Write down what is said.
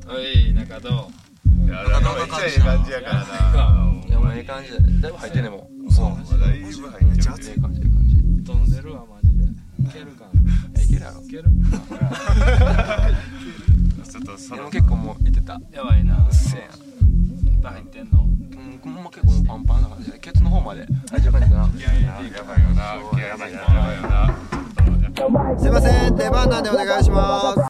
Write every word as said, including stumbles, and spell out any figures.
おい中戸いや中戸めっちゃええ感じやからな。 いやもうええ感じでだいぶ入ってんねもうそうだいぶ入ってる。 ええ感じええ感じ飛んでるわマジでいけるかいけるやろいけるちょっとそのでも結構もういってたやばいなうっせえやんいっぱい入ってんのうんほんま結構もうパンパンな感じでケツの方まで入ってる感じかな。 気合い入れていくやばいよな。 そうやばいなやばいよな。 すいません出番なんでお願いします。